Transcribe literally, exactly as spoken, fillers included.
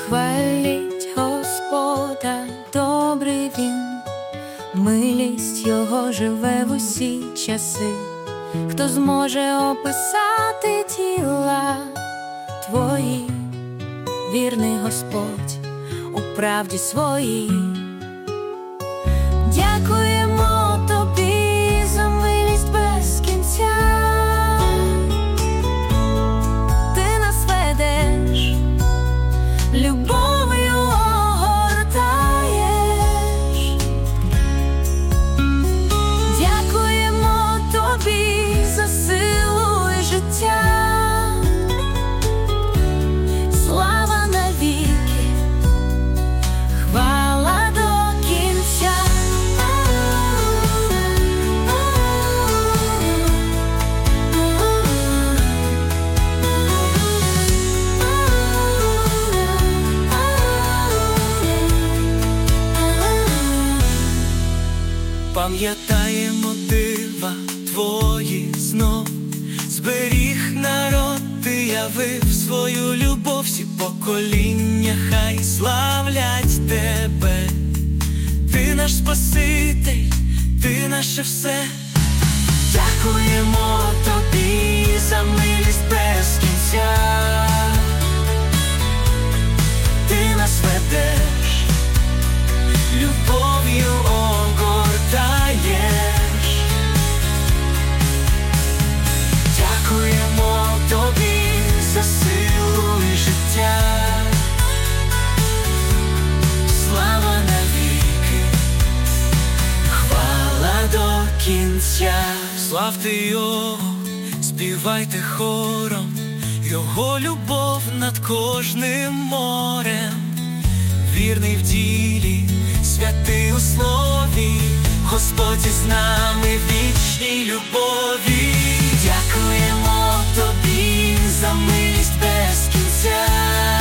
Хваліть Господа, добрий Він, милість Його живе в усі часи. Хто зможе описати діла Твої, вірний Господь у правді своїй. Дякуємо Тобі за милість без кінця. Ти нас ведеш, любов'ю огортаєш. Дякуємо Тобі за силу і життя. Слава навіки, хвала до кінця. Пам'ятаємо дива Твої знов, зберіг народ, Ти явив свою любов, всі покоління хай славлять Тебе. Ти наш Спаситель, Ти наше все. Дякуємо Тобі за милість без кінця. Ти нас ведеш, любов'ю огортаєш. Дякуємо Тобі за силу і життя. Слава навіки, хвала до кінця. Славте Його, співайте хором, Його любов над кожним морем. Вірний в ділі, святий у слові, Господь із нами в вічній любові. Дякуємо Тобі за милість без кінця.